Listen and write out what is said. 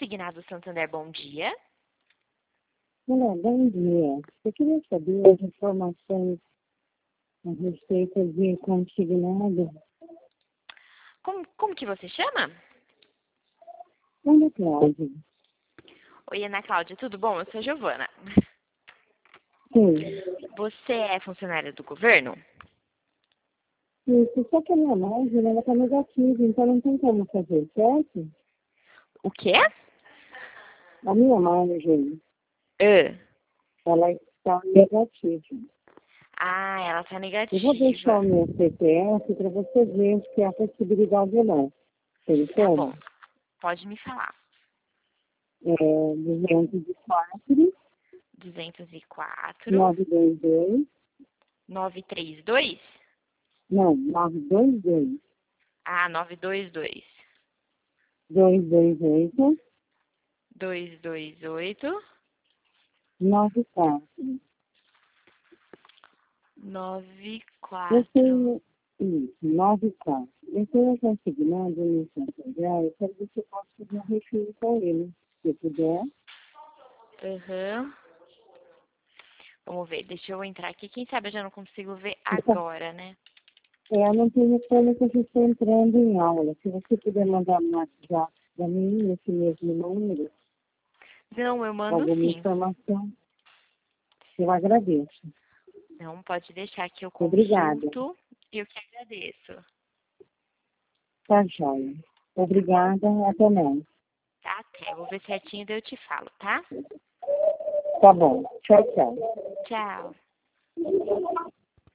Consignado Santander, bom dia. Olá, bom dia. Eu queria saber as informações a respeito de consignado. Como que você chama? Ana Cláudia. Oi, Ana Cláudia, tudo bom? Eu sou a Giovana. Sim. Você é funcionária do governo? Isso, só que a minha margem ela está negativa, então não tem como fazer, certo? O quê? A minha margem, Ah, ela está negativa. ela tá Eu vou deixar negativa. o meu CPF para você ver se há possibilidade ou não. Tem Tá bom, como? pode me falar. É 204 204 922, 932? não, 922, Ah, 922. 228, 228 94. Eu 94. tenho isso, 94. Eu tenho consignado no Santander, eu quero ver se eu posso fazer um refil com ele. Se puder. Aham. Vamos ver, deixa eu entrar aqui. Quem sabe eu já não consigo ver agora, né? Eu não tenho como que eu estou entrando em aula. Se você puder mandar um WhatsApp para mim, nesse mesmo número, Não, eu mando alguma sim. informação, eu agradeço. Não, pode deixar que eu Obrigada. consulto. Eu que agradeço. Tá, joia. Obrigada, até mais. Tá, até. Vou ver certinho, daí eu te falo, tá? Tá bom. Tchau, tchau. Tchau.